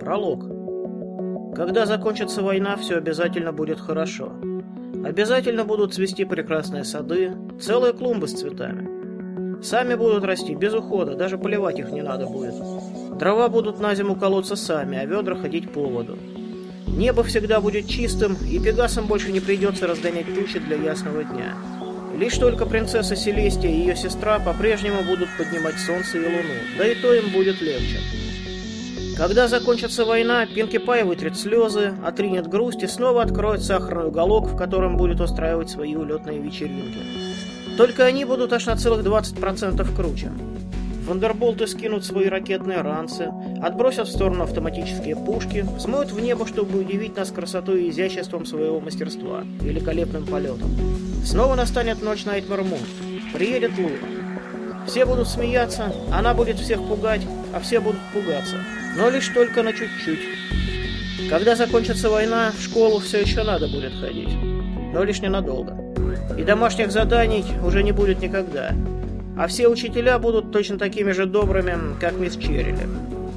Пролог. Когда закончится война, все обязательно будет хорошо. Обязательно будут цвести прекрасные сады, целые клумбы с цветами. Сами будут расти без ухода, даже поливать их не надо будет. Дрова будут на зиму колоться сами, а ведра ходить по воду. Небо всегда будет чистым, и пегасам больше не придется разгонять тучи для ясного дня. Лишь только принцесса Селестия и ее сестра по-прежнему будут поднимать солнце и луну, да и то им будет легче. Когда закончится война, Пинки Пай вытрет слезы, отринет грусть и снова откроет сахарный уголок, в котором будет устраивать свои улетные вечеринки. Только они будут аж на целых 20% круче. Вандерболты скинут свои ракетные ранцы, отбросят в сторону автоматические пушки, взмоют в небо, чтобы удивить нас красотой и изяществом своего мастерства, великолепным полетом. Снова настанет ночь Найтмэр Мун. Приедет Луна. Все будут смеяться, она будет всех пугать, а все будут пугаться. Но лишь только на чуть-чуть. Когда закончится война, в школу все еще надо будет ходить. Но лишь ненадолго. И домашних заданий уже не будет никогда. А все учителя будут точно такими же добрыми, как мисс Черрили.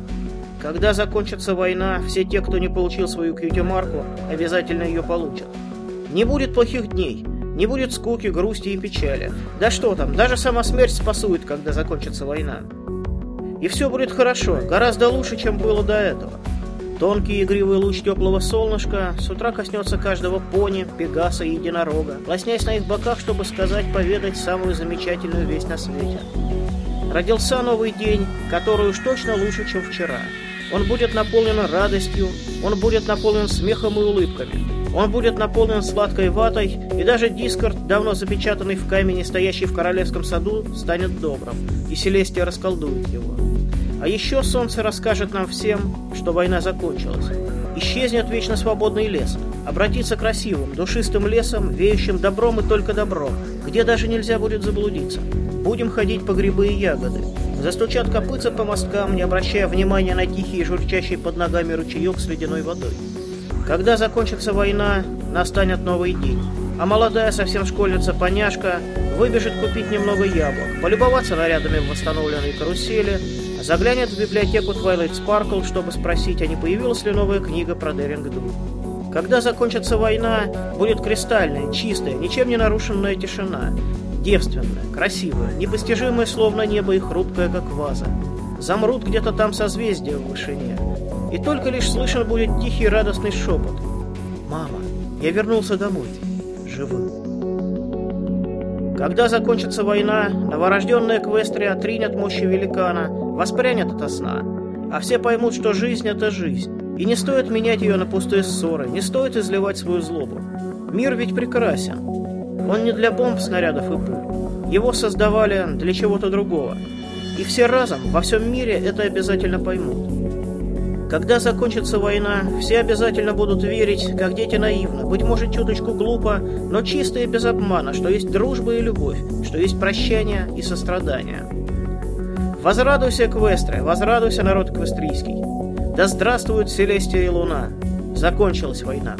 Когда закончится война, все те, кто не получил свою кьюти-марку, обязательно ее получат. Не будет плохих дней. Не будет скуки, грусти и печали. Да что там, даже сама смерть спасует, когда закончится война. И все будет хорошо, гораздо лучше, чем было до этого. Тонкий игривый луч теплого солнышка с утра коснется каждого пони, пегаса и единорога, лоснясь на их боках, чтобы сказать, поведать самую замечательную весть на свете. Родился новый день, который уж точно лучше, чем вчера. Он будет наполнен радостью, он будет наполнен смехом и улыбками. Он будет наполнен сладкой ватой, и даже Дискорд, давно запечатанный в камне, стоящий в королевском саду, станет добрым, и Селестия расколдует его. А еще солнце расскажет нам всем, что война закончилась. Исчезнет вечно свободный лес, обратится красивым, душистым лесом, веющим добром и только добром, где даже нельзя будет заблудиться. Будем ходить по грибы и ягоды. Застучат копытца по мосткам, не обращая внимания на тихий и журчащий под ногами ручеек с ледяной водой. Когда закончится война, настанет новый день, а молодая совсем школьница-поняшка выбежит купить немного яблок, полюбоваться нарядами в восстановленной карусели, заглянет в библиотеку Twilight Sparkle, чтобы спросить, а не появилась ли новая книга про Дерингду. Когда закончится война, будет кристальная, чистая, ничем не нарушенная тишина, девственная, красивая, непостижимая, словно небо и хрупкая, как ваза. Замрут где-то там созвездия в вышине. И только лишь слышен будет тихий радостный шепот. «Мама, я вернулся домой. Живым». Когда закончится война, новорожденная Эквестрия отринет мощи великана, воспрянет ото сна. А все поймут, что жизнь — это жизнь. И не стоит менять ее на пустые ссоры, не стоит изливать свою злобу. Мир ведь прекрасен. Он не для бомб, снарядов и пуль. Его создавали для чего-то другого. И все разом, во всем мире, это обязательно поймут. Когда закончится война, все обязательно будут верить, как дети наивно, быть может чуточку глупо, но чисто и без обмана, что есть дружба и любовь, что есть прощание и сострадание. Возрадуйся, Эквестрия, возрадуйся, народ эквестрийский. Да здравствует Селестия и Луна. Закончилась война.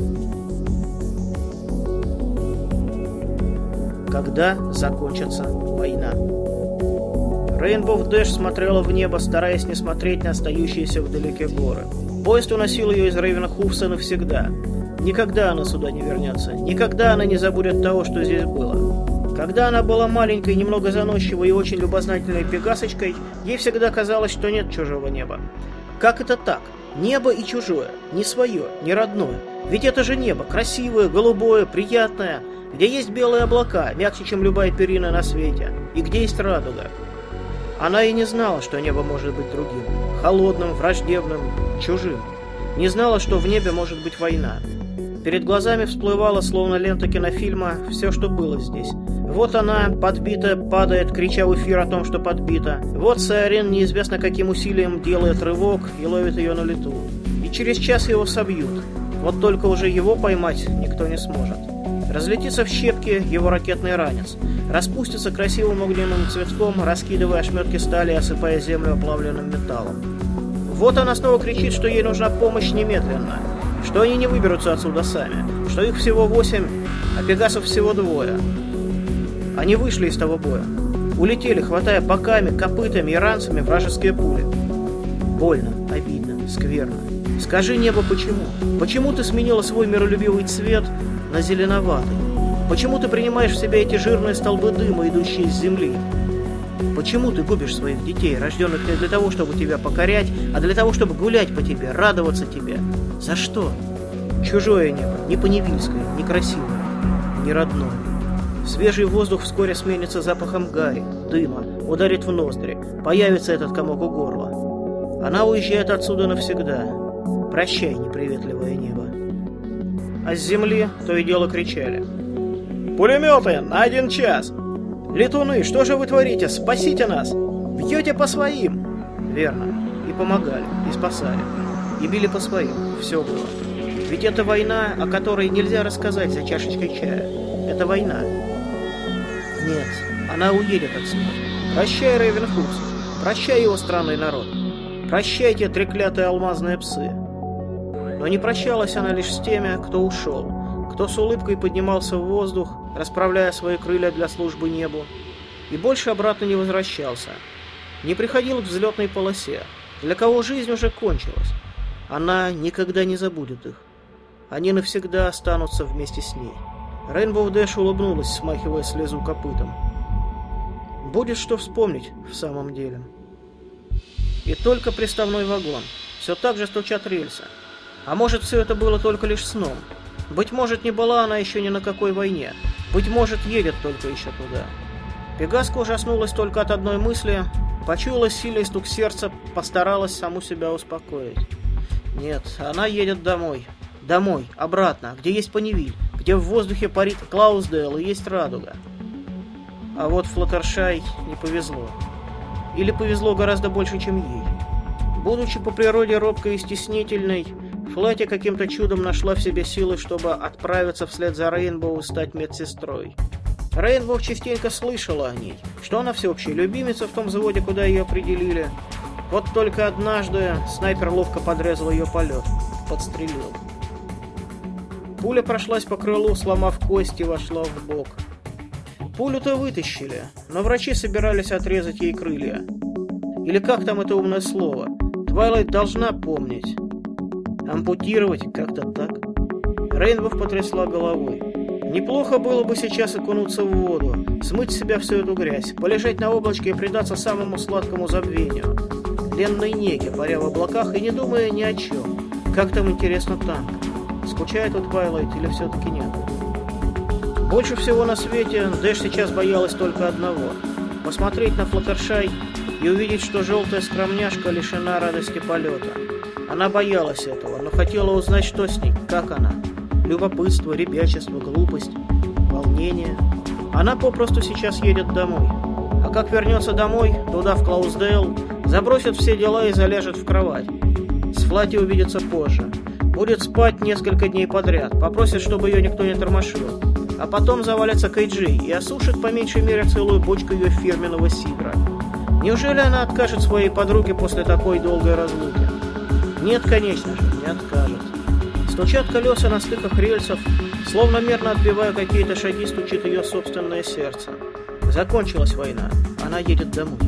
Когда закончится война? Рейнбоу Дэш смотрела в небо, стараясь не смотреть на остающиеся вдалеке горы. Поезд уносил ее из Рейвенхуфса навсегда. Никогда она сюда не вернется. Никогда она не забудет того, что здесь было. Когда она была маленькой, немного заносчивой и очень любознательной пегасочкой, ей всегда казалось, что нет чужого неба. Как это так? Небо и чужое. Не свое, не родное. Ведь это же небо, красивое, голубое, приятное, где есть белые облака, мягче, чем любая перина на свете, и где есть радуга. Она и не знала, что небо может быть другим, холодным, враждебным, чужим. Не знала, что в небе может быть война. Перед глазами всплывало, словно лента кинофильма, все, что было здесь. Вот она, подбитая, падает, крича в эфир о том, что подбита. Вот Саорин неизвестно каким усилием делает рывок и ловит ее на лету. И через час его собьют. Вот только уже его поймать никто не сможет. Разлетится в щепки его ракетный ранец. Распустится красивым огненным цветком, раскидывая ошметки стали и осыпая землю оплавленным металлом. Вот она снова кричит, что ей нужна помощь немедленно, что они не выберутся отсюда сами, что их всего 8, а пегасов всего 2. Они вышли из того боя. Улетели, хватая боками, копытами и ранцами вражеские пули. Больно, обидно, скверно. Скажи, небо, почему? Почему ты сменила свой миролюбивый цвет на зеленоватый? Почему ты принимаешь в себя эти жирные столбы дыма, идущие с земли? Почему ты губишь своих детей, рожденных не для того, чтобы тебя покорять, а для того, чтобы гулять по тебе, радоваться тебе? За что? Чужое небо, не по-невильское, не красивое, не родное. Свежий воздух вскоре сменится запахом гари, дыма, ударит в ноздри, появится этот комок у горла. Она уезжает отсюда навсегда. Прощай, неприветливое небо. А с земли то и дело кричали: «Пулеметы на 1 час! Летуны, что же вы творите? Спасите нас! Бьете по своим!» Верно. И помогали, и спасали. И били по своим. Все было. Ведь это война, о которой нельзя рассказать за чашечкой чая. Это война. Нет, она уедет отсюда. Прощай, Рейвенхурст. Прощай, его странный народ. Прощайте, треклятые алмазные псы. Но не прощалась она лишь с теми, кто ушел, кто с улыбкой поднимался в воздух, расправляя свои крылья для службы небу, и больше обратно не возвращался. Не приходил к взлетной полосе, для кого жизнь уже кончилась. Она никогда не забудет их. Они навсегда останутся вместе с ней. Рейнбоу Дэш улыбнулась, смахивая слезу копытом. Будет что вспомнить в самом деле. И только приставной вагон. Все так же стучат рельсы. А может, все это было только лишь сном? Быть может, не была она еще ни на какой войне. Быть может, едет только еще туда. Пегаска ужаснулась только от одной мысли, почуяла сильный стук сердца, постаралась саму себя успокоить. Нет, она едет домой. Домой, обратно, где есть Поневиль, где в воздухе парит Клаусдейл и есть радуга. А вот Флаттершай не повезло. Или повезло гораздо больше, чем ей. Будучи по природе робкой и стеснительной, Флати каким-то чудом нашла в себе силы, чтобы отправиться вслед за Рейнбоу и стать медсестрой. Рейнбоу частенько слышала о ней, что она всеобщая любимица в том взводе, куда ее определили. Вот только однажды снайпер ловко подрезал ее полет, подстрелил. Пуля прошлась по крылу, сломав кость, и вошла в бок. Пулю-то вытащили, но врачи собирались отрезать ей крылья. Или как там это умное слово? Твайлайт должна помнить. Ампутировать как-то так. Рейнбоу потрясла головой. Неплохо было бы сейчас окунуться в воду, смыть с себя всю эту грязь, полежать на облачке и предаться самому сладкому забвению. Ленной неге, паря в облаках и не думая ни о чем. Как там, интересно, танк? Скучает у Твайлайт или все-таки нет? Больше всего на свете Дэш сейчас боялась только одного — посмотреть на Флаттершай и увидеть, что желтая скромняшка лишена радости полета. Она боялась этого, но хотела узнать, что с ней, как она. Любопытство, ребячество, глупость, волнение. Она попросту сейчас едет домой. А как вернется домой, туда, в Клаусдейл, забросит все дела и заляжет в кровать. С Флати увидится позже. Будет спать несколько дней подряд, попросит, чтобы ее никто не тормошил. А потом завалится Кейджи и осушит по меньшей мере целую бочку ее фирменного сидра. Неужели она откажет своей подруге после такой долгой разлуки? Нет, конечно же, не откажет. Стучат колеса на стыках рельсов, словно мерно отбивая какие-то шаги, стучит ее собственное сердце. Закончилась война, она едет домой.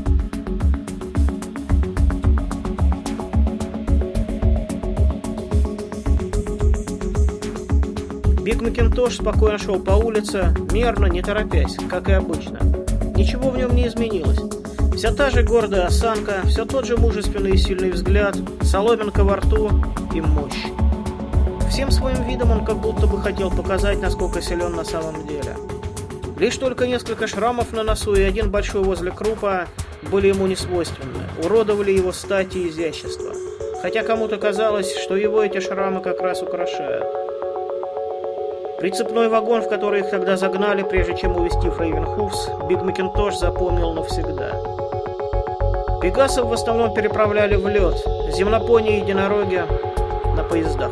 Биг Макинтош спокойно шел по улице, мерно, не торопясь, как и обычно. Ничего в нем не изменилось. Вся та же гордая осанка, все тот же мужественный и сильный взгляд, соломинка во рту и мощь. Всем своим видом он как будто бы хотел показать, насколько силен на самом деле. Лишь только несколько шрамов на носу и один большой возле крупа были ему несвойственны, уродовали его стать и изящество. Хотя кому-то казалось, что его эти шрамы как раз украшают. Прицепной вагон, в который их тогда загнали, прежде чем увезти в Рейвенхуфс, Биг Макинтош запомнил навсегда. Пегасов в основном переправляли в лед, земнопони и единороги на поездах.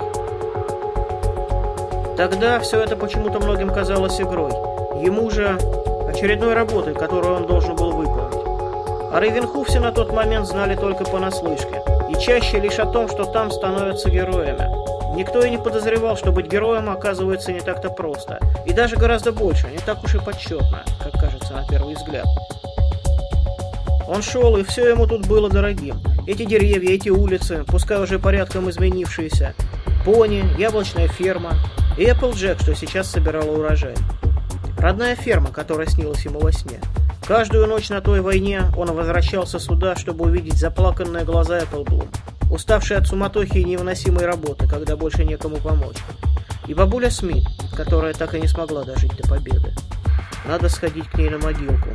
Тогда все это почему-то многим казалось игрой, ему же очередной работой, которую он должен был выполнить. О Рейвенхуфсе на тот момент знали только понаслышке, и чаще лишь о том, что там становятся героями. Никто и не подозревал, что быть героем оказывается не так-то просто, и даже гораздо больше, не так уж и почетно, как кажется на первый взгляд. Он шел, и все ему тут было дорогим. Эти деревья, эти улицы, пускай уже порядком изменившиеся, пони, яблочная ферма и Эпплджек, что сейчас собирала урожай. Родная ферма, которая снилась ему во сне. Каждую ночь на той войне он возвращался сюда, чтобы увидеть заплаканные глаза Эпплблум, уставшие от суматохи и невыносимой работы, когда больше некому помочь. И бабуля Смит, которая так и не смогла дожить до победы. Надо сходить к ней на могилку.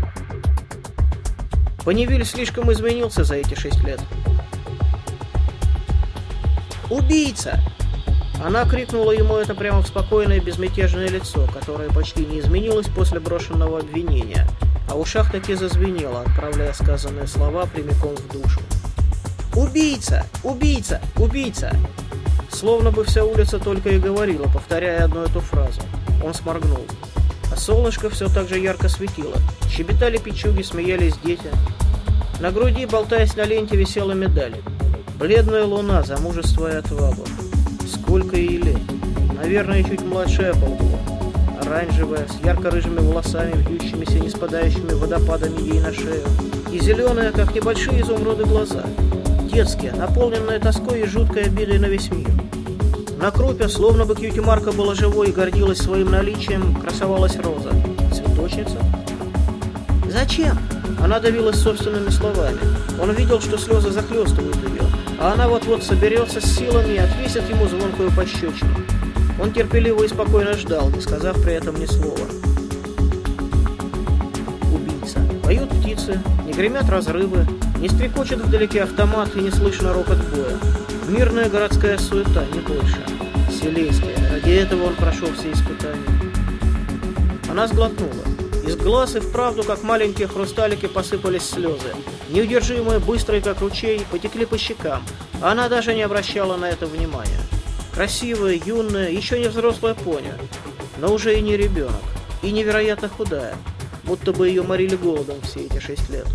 Понивиль слишком изменился за эти 6 лет. «Убийца!» Она крикнула ему это прямо в спокойное безмятежное лицо, которое почти не изменилось после брошенного обвинения, а в ушах таки зазвенело, отправляя сказанные слова прямиком в душу. «Убийца! Убийца! Убийца!» Словно бы вся улица только и говорила, повторяя одну эту фразу. Он сморгнул. А солнышко все так же ярко светило. Щебетали печуги, смеялись дети. На груди, болтаясь на ленте, висела медаль. Бледная луна за мужество и отвагу. Сколько ей лет? Наверное, чуть младше Эпплблум. Оранжевая, с ярко-рыжими волосами, вьющимися не спадающими водопадами ей на шею. И зеленые, как небольшие изумруды, глаза. Детские, наполненные тоской и жуткой обидой на весь мир. На крупе, словно бы кьюти-марка была живой и гордилась своим наличием, красовалась роза. Цветочница? «Зачем?» Она давилась собственными словами. Он видел, что слезы захлестывают ее, а она вот-вот соберется с силами и отвесит ему звонкую пощечину. Он терпеливо и спокойно ждал, не сказав при этом ни слова. Убийца. Поют птицы, не гремят разрывы, не стрекочет вдалеке автомат и не слышно рокот боя. Мирная городская суета, не больше. Селестия. Ради этого он прошел все испытания. Она сглотнула. Из глаз и вправду, как маленькие хрусталики, посыпались слезы. Неудержимые, быстрые, как ручей, потекли по щекам, а она даже не обращала на это внимания. Красивая, юная, еще не взрослая пони, но уже и не ребенок, и невероятно худая, будто бы ее морили голодом все эти 6 лет.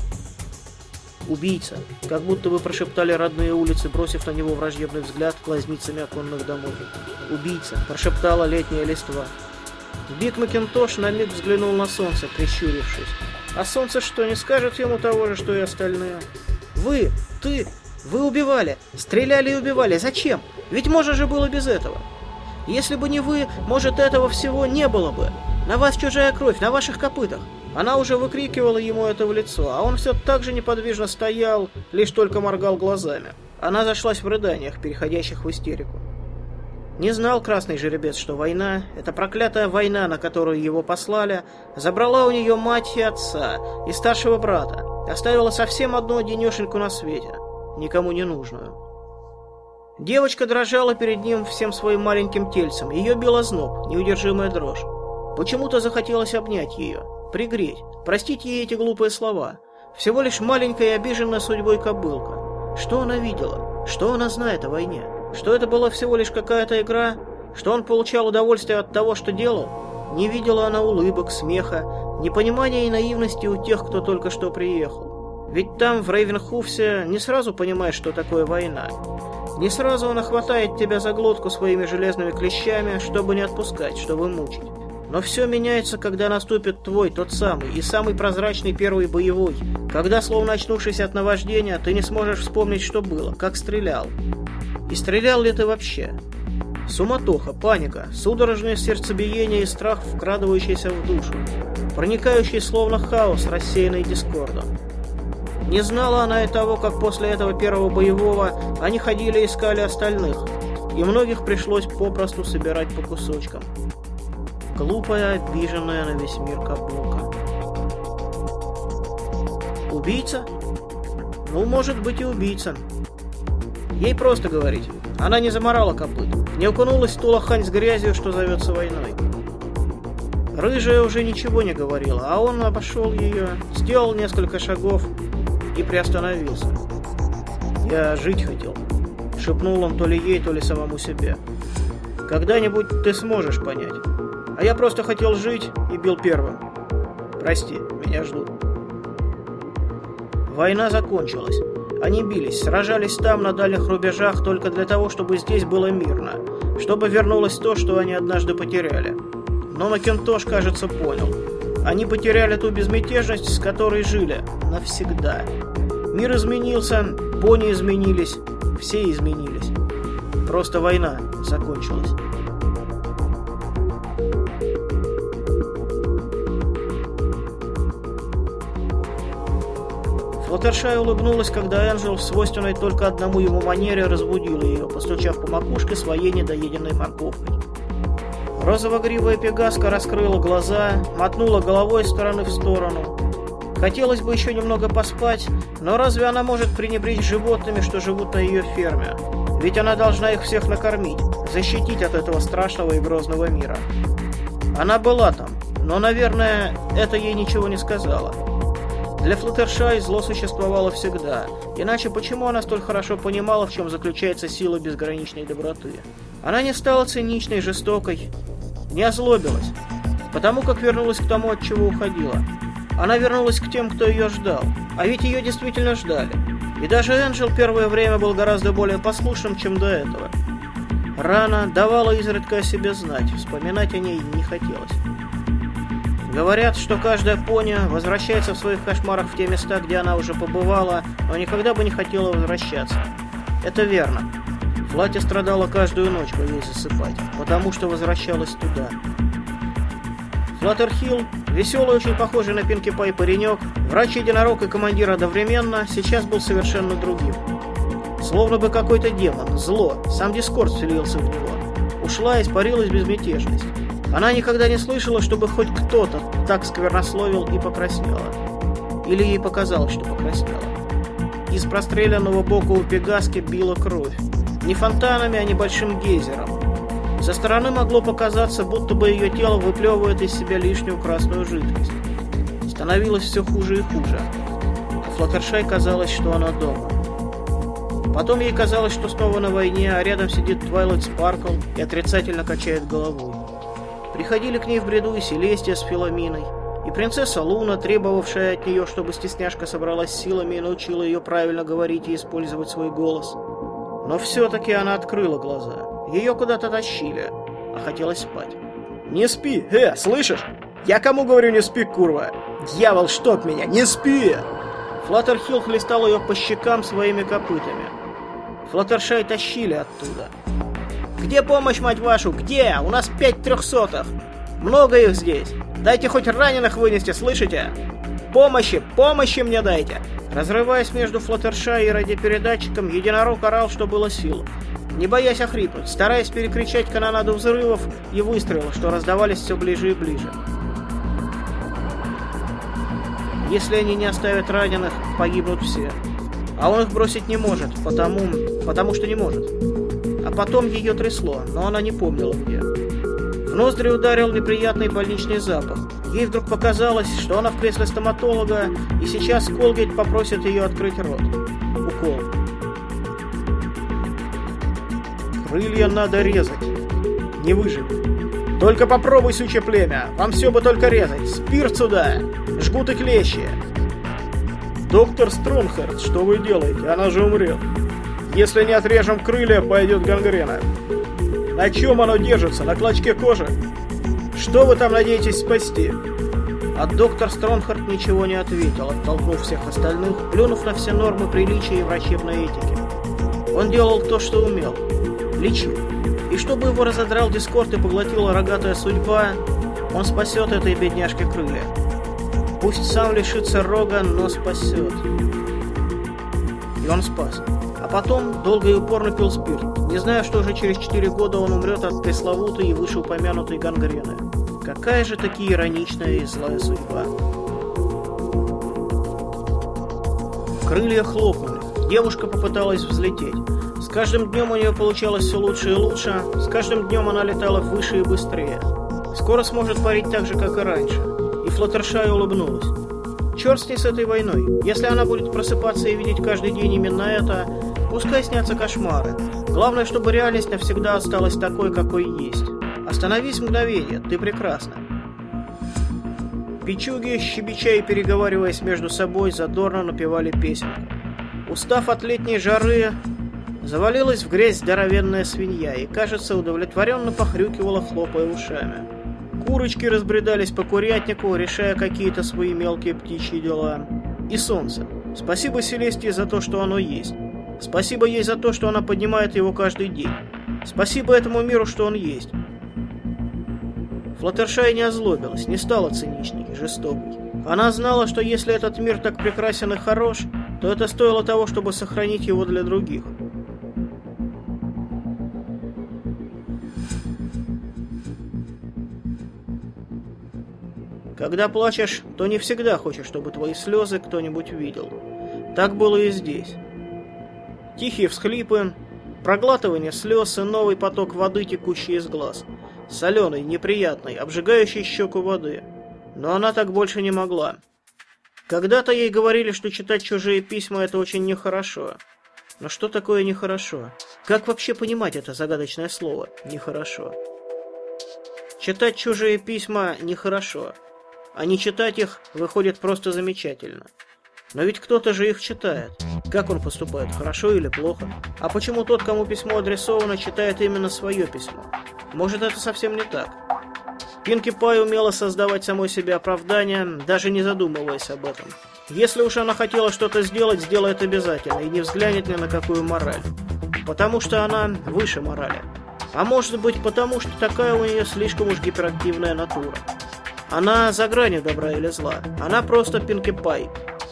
«Убийца», как будто бы прошептали родные улицы, бросив на него враждебный взгляд глазницами оконных домов. «Убийца», прошептала летняя листва. Биг Макинтош на миг взглянул на солнце, прищурившись. А солнце что, не скажет ему того же, что и остальные? «Вы, вы убивали, стреляли и убивали. Зачем? Ведь можно же было без этого. Если бы не вы, может, этого всего не было бы. На вас чужая кровь, на ваших копытах». Она уже выкрикивала ему это в лицо, а он все так же неподвижно стоял, лишь только моргал глазами. Она зашлась в рыданиях, переходящих в истерику. Не знал красный жеребец, что война, эта проклятая война, на которую его послали, забрала у нее мать и отца, и старшего брата, оставила совсем одну одинешеньку на свете, никому не нужную. Девочка дрожала перед ним всем своим маленьким тельцем, ее бил озноб, неудержимая дрожь. Почему-то захотелось обнять ее, пригреть, простить ей эти глупые слова. Всего лишь маленькая и обиженная судьбой кобылка. Что она видела? Что она знает о войне? Что это была всего лишь какая-то игра? Что он получал удовольствие от того, что делал? Не видела она улыбок, смеха, непонимания и наивности у тех, кто только что приехал. Ведь там, в Рейвенхуфсе, не сразу понимаешь, что такое война. Не сразу она хватает тебя за глотку своими железными клещами, чтобы не отпускать, чтобы мучить. Но все меняется, когда наступит твой, тот самый, и самый прозрачный первый боевой. Когда, словно очнувшись от наваждения, ты не сможешь вспомнить, что было, как стрелял. И стрелял ли ты вообще? Суматоха, паника, судорожное сердцебиение и страх, вкрадывающийся в душу, проникающий словно хаос, рассеянный дискордом. Не знала она и того, как после этого первого боевого они ходили и искали остальных, и многих пришлось попросту собирать по кусочкам. Глупая, обиженная на весь мир кобылка. Убийца? Ну, может быть и убийца. Ей просто говорить. Она не заморала копыт, не окунулась в ту лохань с грязью, что зовется войной. Рыжая уже ничего не говорила, а он обошел ее, сделал несколько шагов и приостановился. «Я жить хотел», — шепнул он то ли ей, то ли самому себе. «Когда-нибудь ты сможешь понять. А я просто хотел жить и бил первым. Прости, меня ждут». Война закончилась. Они бились, сражались там, на дальних рубежах, только для того, чтобы здесь было мирно, чтобы вернулось то, что они однажды потеряли. Но Макинтош, кажется, понял. они потеряли ту безмятежность, с которой жили навсегда. Мир изменился, пони изменились, все изменились. Просто война закончилась. Флаттершай улыбнулась, когда Энджел в свойственной только одному ему манере разбудил ее, постучав по макушке своей недоеденной морковкой. Розово-гривая пегаска раскрыла глаза, мотнула головой из стороны в сторону. Хотелось бы еще немного поспать, но разве она может пренебречь животными, что живут на ее ферме? Ведь она должна их всех накормить, защитить от этого страшного и грозного мира. Она была там, но, наверное, это ей ничего не сказала. Для Флаттершай зло существовало всегда, иначе почему она столь хорошо понимала, в чем заключается сила безграничной доброты? Она не стала циничной, жестокой, не озлобилась, потому как вернулась к тому, от чего уходила. Она вернулась к тем, кто ее ждал, а ведь ее действительно ждали. И даже Энджел первое время был гораздо более послушным, чем до этого. Рана давала изредка о себе знать, вспоминать о ней не хотелось. Говорят, что каждая пони возвращается в своих кошмарах в те места, где она уже побывала, но никогда бы не хотела возвращаться. Это верно. Флатти страдала каждую ночь, боясь засыпать, потому что возвращалась туда. Флаттерхилл, веселый, очень похожий на Пинки Пай паренек, врач-единорог и командир одновременно, сейчас был совершенно другим. Словно бы какой-то демон, зло, сам Дискорд вселился в него. Ушла, испарилась безмятежность. Она никогда не слышала, чтобы хоть кто-то так сквернословил и покраснела. Или ей показалось, что покраснела. Из простреленного бока у пегаски била кровь. Не фонтанами, а небольшим гейзером. Со стороны могло показаться, будто бы ее тело выплевывает из себя лишнюю красную жидкость. Становилось все хуже и хуже. А Флаттершай казалось, что она дома. Потом ей казалось, что снова на войне, а рядом сидит Твайлайт Спаркл и отрицательно качает головой. Приходили к ней в бреду и Селестия с Филоминой, и принцесса Луна, требовавшая от нее, чтобы стесняшка собралась силами и научила ее правильно говорить и использовать свой голос. Но все-таки она открыла глаза. Ее куда-то тащили, а хотелось спать. «Не спи! Слышишь? Я кому говорю не спи, курва? Дьявол, чтоб меня! Не спи!» Флаттерхилл хлестал ее по щекам своими копытами. Флаттершай тащили оттуда. «Где помощь, мать вашу? Где? У нас 5 300-х! Много их здесь! Дайте хоть раненых вынести, слышите? Помощи мне дайте!» Разрываясь между Флаттершай и радиопередатчиком, единорог орал, что было сил, не боясь охрипнуть, стараясь перекричать канонаду взрывов и выстрелов, что раздавались все ближе и ближе. Если они не оставят раненых, погибнут все. А он их бросить не может, потому что не может. А потом ее трясло, но она не помнила где. В ноздри ударил неприятный больничный запах. Ей вдруг показалось, что она в кресле стоматолога, и сейчас Колгейт попросит ее открыть рот. Укол. Крылья надо резать. Не выживет. Только попробуй, сучье племя. Вам все бы только резать. Спирт сюда. Жгут и клещи. Доктор Стронгхард, что вы делаете? Она же умрет. Если не отрежем крылья, пойдет гангрена. На чем оно держится? На клочке кожи? Что вы там надеетесь спасти? А доктор Стронгхард ничего не ответил, оттолкнув всех остальных, плюнув на все нормы приличия и врачебной этики. Он делал то, что умел. Лечил. И чтобы его разодрал Дискорд и поглотила рогатая судьба, он спасет этой бедняжке крылья. Пусть сам лишится рога, но спасет. И он спас. А потом долго и упорно пил спирт, не зная, что уже через 4 года он умрет от пресловутой и вышеупомянутой гангрены. Какая же таки ироничная и злая судьба. Крылья хлопнули. Девушка попыталась взлететь. С каждым днем у нее получалось все лучше и лучше. С каждым днем она летала выше и быстрее. Скоро сможет парить так же, как и раньше. И Флаттершай улыбнулась. Черт с ней с этой войной. Если она будет просыпаться и видеть каждый день именно это, пускай снятся кошмары. Главное, чтобы реальность навсегда осталась такой, какой есть. Остановись мгновение, ты прекрасна. Пичуги, щебеча и переговариваясь между собой, задорно напевали песенку. Устав от летней жары, завалилась в грязь здоровенная свинья и, кажется, удовлетворенно похрюкивала, хлопая ушами. Курочки разбредались по курятнику, решая какие-то свои мелкие птичьи дела. И солнце. Спасибо Селестии за то, что оно есть. Спасибо ей за то, что она поднимает его каждый день. Спасибо этому миру, что он есть. Флаттершай не озлобилась, не стала циничной и жестокой. Она знала, что если этот мир так прекрасен и хорош, то это стоило того, чтобы сохранить его для других. Когда плачешь, то не всегда хочешь, чтобы твои слезы кто-нибудь видел. Так было и здесь. Тихие всхлипы, проглатывание слез и новый поток воды, текущий из глаз. Соленой, неприятной, обжигающей щеку воды. Но она так больше не могла. Когда-то ей говорили, что читать чужие письма – это очень нехорошо. Но что такое нехорошо? Как вообще понимать это загадочное слово «нехорошо»? Читать чужие письма нехорошо, а не читать их выходит просто замечательно. Но ведь кто-то же их читает. Как он поступает, хорошо или плохо? А почему тот, кому письмо адресовано, читает именно свое письмо? Может, это совсем не так? Пинки Пай умела создавать самой себе оправдания, даже не задумываясь об этом. Если уж она хотела что-то сделать, сделает обязательно и не взглянет ни на какую мораль. Потому что она выше морали. А может быть, потому что такая у нее слишком уж гиперактивная натура. Она за гранью добра или зла. Она просто Пинки Пай.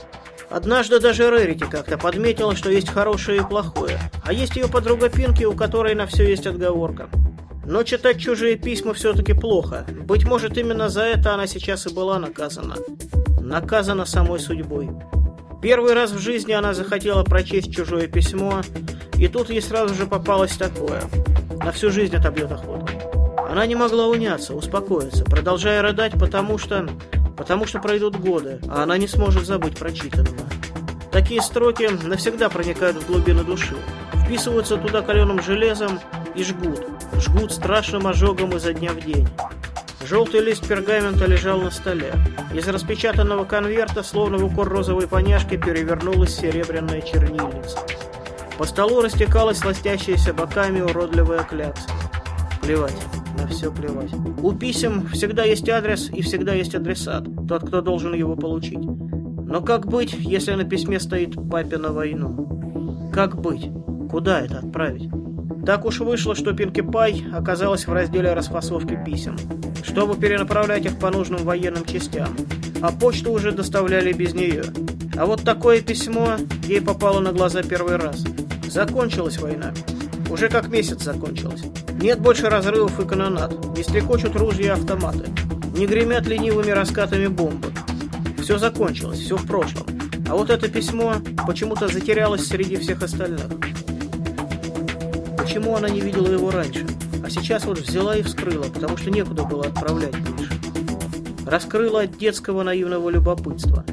Однажды даже Рэрити как-то подметила, что есть хорошее и плохое, а есть ее подруга Пинки, у которой на все есть отговорка. Но читать чужие письма все-таки плохо. Быть может, именно за это она сейчас и была наказана. Наказана самой судьбой. Первый раз в жизни она захотела прочесть чужое письмо, и тут ей сразу же попалось такое. На всю жизнь отобьет охоту. Она не могла уняться, успокоиться, продолжая рыдать, потому что пройдут годы, а она не сможет забыть прочитанного. Такие строки навсегда проникают в глубины души, вписываются туда каленым железом и жгут страшным ожогом изо дня в день. Желтый лист пергамента лежал на столе. Из распечатанного конверта, словно в укор розовой поняшки, перевернулась серебряная чернильница. По столу растекалась ластящаяся боками уродливая клякса. Плевать, на все плевать. У писем всегда есть адрес и всегда есть адресат, тот, кто должен его получить. Но как быть, если на письме стоит «Папе на войну»? Как быть? Куда это отправить? Так уж вышло, что Пинки Пай оказалась в разделе расфасовки писем, чтобы перенаправлять их по нужным военным частям, а почту уже доставляли без нее. А вот такое письмо ей попало на глаза первый раз. Закончилась война. Уже как месяц закончилась. Нет больше разрывов и канонад, не стрекочут ружья и автоматы, не гремят ленивыми раскатами бомбы. Все закончилось, все в прошлом. А вот это письмо почему-то затерялось среди всех остальных. Почему она не видела его раньше? А сейчас вот взяла и вскрыла, потому что некуда было отправлять больше. Раскрыла от детского наивного любопытства.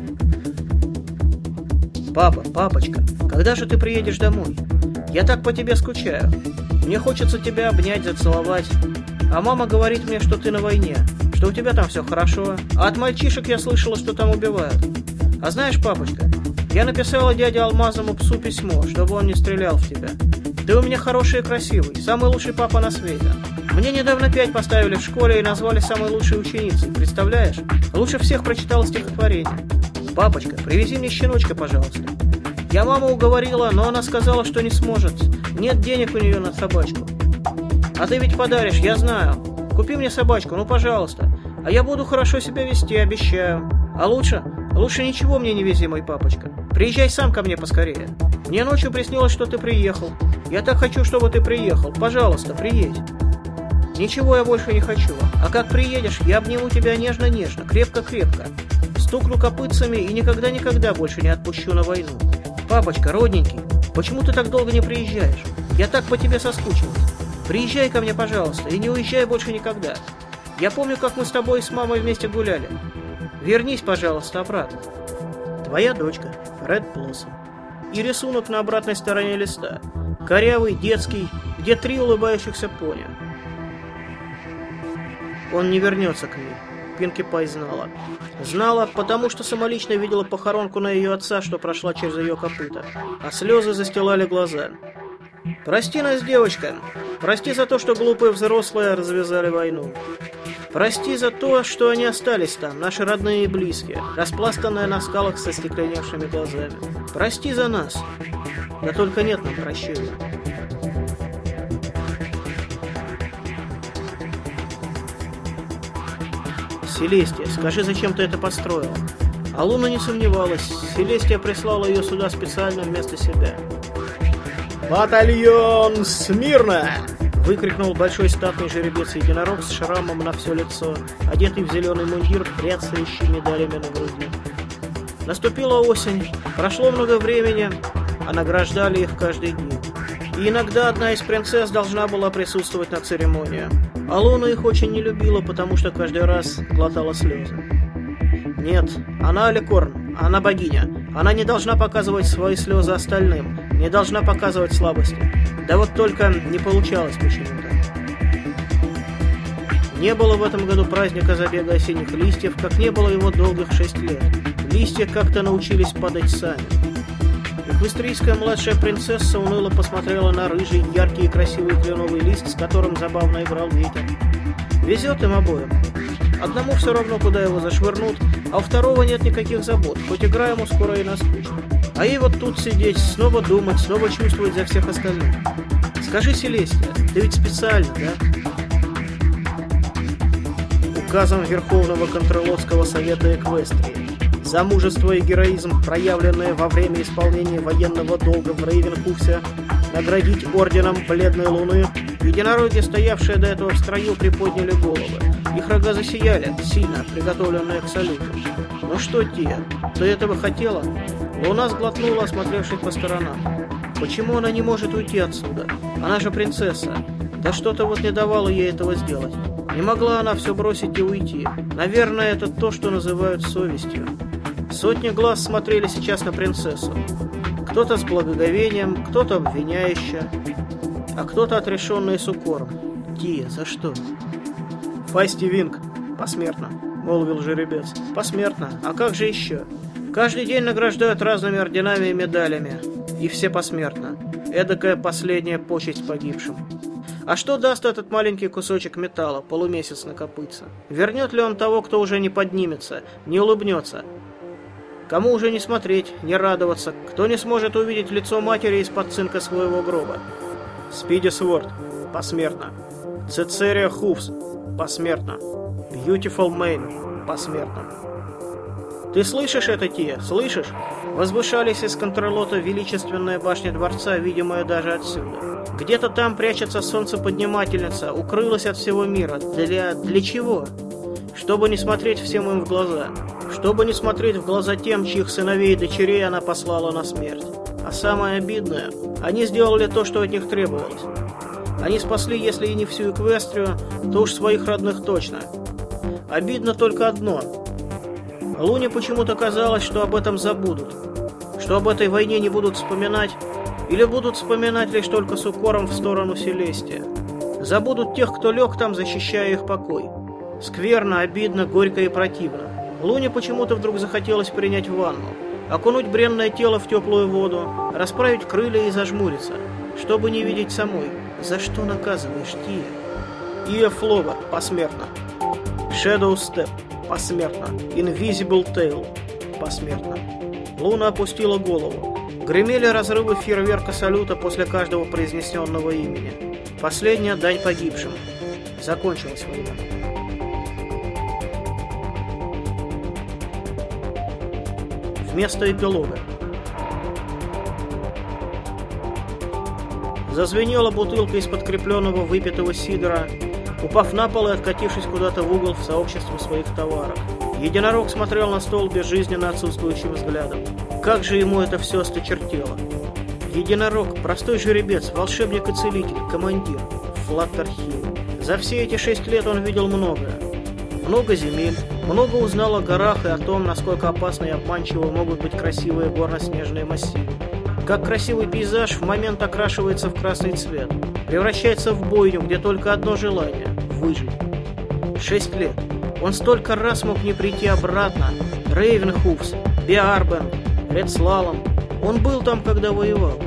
«Папа, папочка, когда же ты приедешь домой? Я так по тебе скучаю. Мне хочется тебя обнять, зацеловать. А мама говорит мне, что ты на войне, что у тебя там все хорошо. А от мальчишек я слышала, что там убивают. А знаешь, папочка, я написала дяде Алмазному псу письмо, чтобы он не стрелял в тебя. Ты у меня хороший и красивый, самый лучший папа на свете. Мне недавно 5 поставили в школе и назвали самой лучшей ученицей, представляешь? Лучше всех прочитала стихотворение. Папочка, привези мне щеночка, пожалуйста. Я маму уговорила, но она сказала, что не сможет. Нет денег у нее на собачку. А ты ведь подаришь, я знаю. Купи мне собачку, ну пожалуйста. А я буду хорошо себя вести, обещаю. А лучше ничего мне не вези, мой папочка. Приезжай сам ко мне поскорее. Мне ночью приснилось, что ты приехал. Я так хочу, чтобы ты приехал. Пожалуйста, приедь. Ничего я больше не хочу. А как приедешь, я обниму тебя нежно-нежно, крепко-крепко. Стукну копытцами и никогда-никогда больше не отпущу на войну. Папочка, родненький, почему ты так долго не приезжаешь? Я так по тебе соскучилась. Приезжай ко мне, пожалуйста, и не уезжай больше никогда. Я помню, как мы с тобой и с мамой вместе гуляли. Вернись, пожалуйста, обратно. Твоя дочка, Red Blossom. И рисунок на обратной стороне листа. Корявый, детский, где 3 улыбающихся пони. Он не вернется к ней. Пинки Пай знала. Знала, потому что самолично видела похоронку на ее отца, что прошла через ее копыта, а слезы застилали глаза. Прости нас, девочка. Прости за то, что глупые взрослые развязали войну. Прости за то, что они остались там, наши родные и близкие, распластанные на скалах со стекленевшими глазами. Прости за нас. Да только нет нам прощения. Селестия, скажи, зачем ты это построила? А Луна не сомневалась. Селестия прислала ее сюда специально вместо себя. «Батальон смирно!» — выкрикнул большой статный жеребец-единорог с шрамом на все лицо, одетый в зеленый мундир, бряцающий медалями на груди. Наступила осень, прошло много времени, а награждали их каждый день. И иногда одна из принцесс должна была присутствовать на церемонии. А Луна их очень не любила, потому что каждый раз глотала слезы. Нет, она Аликорн, она богиня. Она не должна показывать свои слезы остальным, не должна показывать слабости. Да вот только не получалось почему-то. Не было в этом году праздника забега осенних листьев, как не было его долгих 6 лет. Листья как-то научились падать сами. Эквестрийская младшая принцесса уныло посмотрела на рыжий, яркий и красивый кленовый лист, с которым забавно играл ветер. Везет им обоим. Одному все равно, куда его зашвырнут, а у второго нет никаких забот, хоть игра ему скоро и наскучит. А ей вот тут сидеть, снова думать, снова чувствовать за всех остальных. Скажи, Селестия, ты ведь специально, да? Указом Верховного Контролотского совета Эквестрии за мужество и героизм, проявленные во время исполнения военного долга в Рейвенхуфсе, наградить орденом Бледной Луны, единороги, стоявшие до этого в строю, приподняли головы. Их рога засияли, сильно приготовленные к салюту. Ну что, Тия, ты этого хотела? Луна сглотнула, осмотревшись по сторонам. Почему она не может уйти отсюда? Она же принцесса. Да что-то вот не давало ей этого сделать. Не могла она все бросить и уйти. Наверное, это то, что называют совестью. Сотни глаз смотрели сейчас на принцессу. Кто-то с благоговением, кто-то обвиняюще, а кто-то отрешенный с укором. Тия, за что? Фасти Винг, посмертно, молвил жеребец. Посмертно, а как же еще? Каждый день награждают разными орденами и медалями, и все посмертно. Эдакая последняя почесть погибшим. А что даст этот маленький кусочек металла, полумесяц на копытце? Вернет ли он того, кто уже не поднимется, не улыбнется? Кому уже не смотреть, не радоваться, кто не сможет увидеть лицо матери из-под цинка своего гроба? Спиди Сворд, посмертно. Цицерия Хуфс, посмертно. Beautiful Main, посмертно. Ты слышишь это, Тия, слышишь? Возвышались из контролота величественная башня дворца, видимая даже отсюда. Где-то там прячется солнцеподнимательница, укрылась от всего мира. Для чего? Чтобы не смотреть всем им в глаза. Чтобы не смотреть в глаза тем, чьих сыновей и дочерей она послала на смерть. А самое обидное, они сделали то, что от них требовалось. Они спасли, если и не всю Эквестрию, то уж своих родных точно. Обидно только одно. Луне почему-то казалось, что об этом забудут. Что об этой войне не будут вспоминать, или будут вспоминать лишь только с укором в сторону Селестия. Забудут тех, кто лег там, защищая их покой. Скверно, обидно, горько и противно. Луне почему-то вдруг захотелось принять ванну, окунуть бренное тело в теплую воду, расправить крылья и зажмуриться, чтобы не видеть самой. За что наказываешь, Тия? Ия Фловер, посмертно. Shadow Step, посмертно. Invisible Tail, посмертно. Луна опустила голову. Гремели разрывы фейерверка салюта после каждого произнесенного имени. Последняя дань погибшим. Закончилась война. Вместо эпилога. Зазвенела бутылка из подкрепленного выпитого сидра, упав на пол и откатившись куда-то в угол в сообществе своих товаров. Единорог смотрел на стол безжизненно отсутствующим взглядом. Как же ему это все осточертело. Единорог, простой жеребец, волшебник и целитель, командир. Флаттерхилл. За все эти 6 лет он видел многое. Много земель, много узнал о горах и о том, насколько опасны и обманчивы могут быть красивые горно-снежные массивы. Как красивый пейзаж в момент окрашивается в красный цвет, превращается в бойню, где только одно желание – выжить. 6 лет. Он столько раз мог не прийти обратно. Рейвенхуфс, Биарбен, Редслалом. Он был там, когда воевал.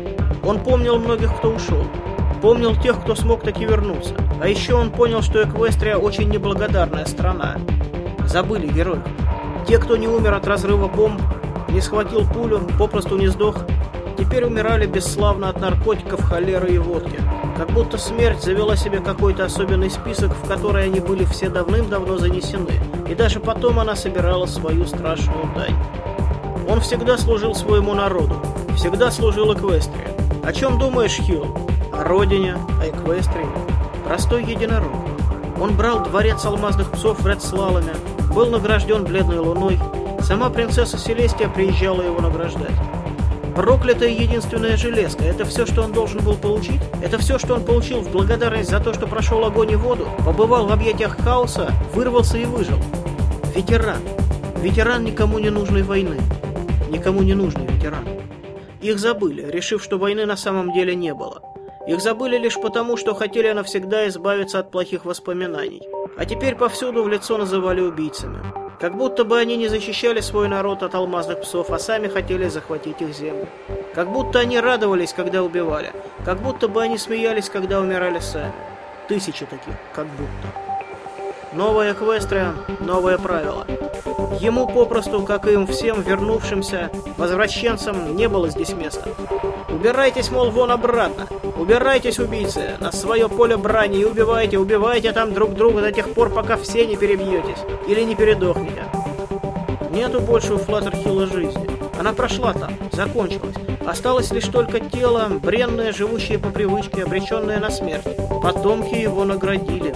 Он помнил многих, кто ушел. Помнил тех, кто смог таки вернуться. А еще он понял, что Эквестрия очень неблагодарная страна. Забыли героев. Те, кто не умер от разрыва бомб, не схватил пулю, попросту не сдох, теперь умирали бесславно от наркотиков, холеры и водки. Как будто смерть завела себе какой-то особенный список, в который они были все давным-давно занесены. И даже потом она собирала свою страшную дань. Он всегда служил своему народу. Всегда служил Эквестрии. О чем думаешь, Хилл? О родине, о Эквестрии. Простой единорог. Он брал дворец алмазных псов в Редслаломе, был награжден бледной луной. Сама принцесса Селестия приезжала его награждать. Проклятая единственная железка — это все, что он должен был получить? Это все, что он получил в благодарность за то, что прошел огонь и воду, побывал в объятиях хаоса, вырвался и выжил? Ветеран. Ветеран никому не нужной войны. Никому не нужный ветеран. Их забыли, решив, что войны на самом деле не было. Их забыли лишь потому, что хотели навсегда избавиться от плохих воспоминаний. А теперь повсюду в лицо называли убийцами. Как будто бы они не защищали свой народ от алмазных псов, а сами хотели захватить их землю. Как будто они радовались, когда убивали. Как будто бы они смеялись, когда умирали сами. Тысячи таких, как будто. Новая Эквестрия, новое правило. Ему попросту, как и им всем вернувшимся возвращенцам, не было здесь места. Убирайтесь, мол, вон обратно. Убирайтесь, убийцы, на свое поле брани и убивайте, убивайте там друг друга до тех пор, пока все не перебьетесь или не передохнете. Нету больше у Флаттерхилла жизни. Она прошла там, закончилась. Осталось лишь только тело, бренное, живущее по привычке, обреченное на смерть. Потомки его наградили.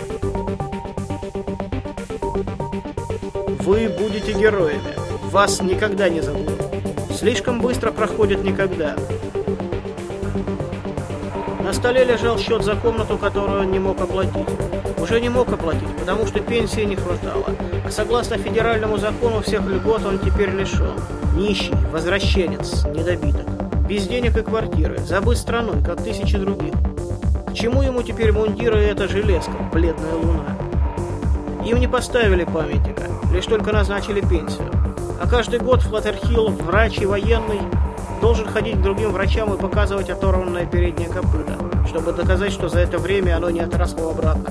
Вы будете героями. Вас никогда не забудут. Слишком быстро проходит никогда. На столе лежал счет за комнату, которую он не мог оплатить. Уже не мог оплатить, потому что пенсии не хватало. А согласно федеральному закону всех льгот он теперь лишен. Нищий, возвращенец, недобиток. Без денег и квартиры, забыт страной, как тысячи других. К чему ему теперь мундиры и эта железка, бледная луна? Им не поставили памятника, лишь только назначили пенсию. А каждый год Флаттерхилл, врач и военный, должен ходить к другим врачам и показывать оторванное переднее копыто, чтобы доказать, что за это время оно не отросло обратно.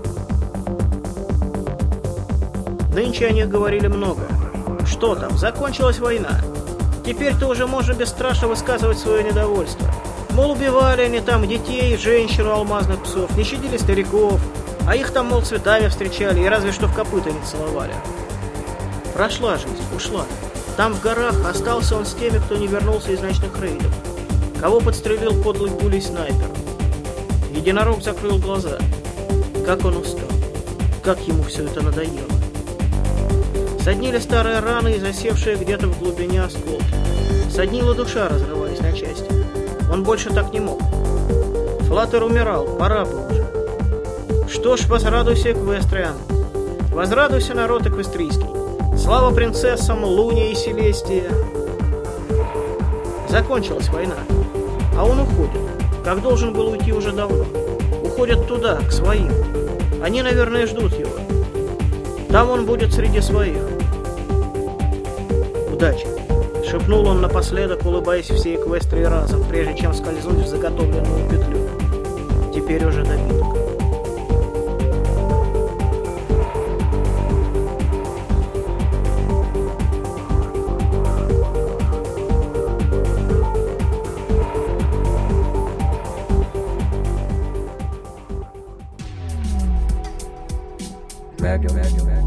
Нынче о них говорили много. Что там, закончилась война. Теперь-то уже можно бесстрашно высказывать свое недовольство. Мол, убивали они там детей, женщин, алмазных псов, не щадили стариков, а их там, мол, цветами встречали и разве что в копыта не целовали. Прошла жизнь, ушла. Там в горах остался он с теми, кто не вернулся из ночных рейдов. Кого подстрелил подлый пулей снайпер. Единорог закрыл глаза. Как он устал. Как ему все это надоело. Соднили старые раны и засевшие где-то в глубине осколки. Соднила душа, разрываясь на части. Он больше так не мог. Флаттер умирал, пора бы уже. Что ж, возрадуйся, Эквестриан. Возрадуйся, народ эквестрийский. Слава принцессам, Луне и Селестии. Закончилась война. А он уходит, как должен был уйти уже давно. Уходит туда, к своим. Они, наверное, ждут его. Там он будет среди своих. Удачи, шепнул он напоследок, улыбаясь всей Эквестрии разом, прежде чем скользнуть в заготовленную петлю. Теперь уже добиток. Maggie.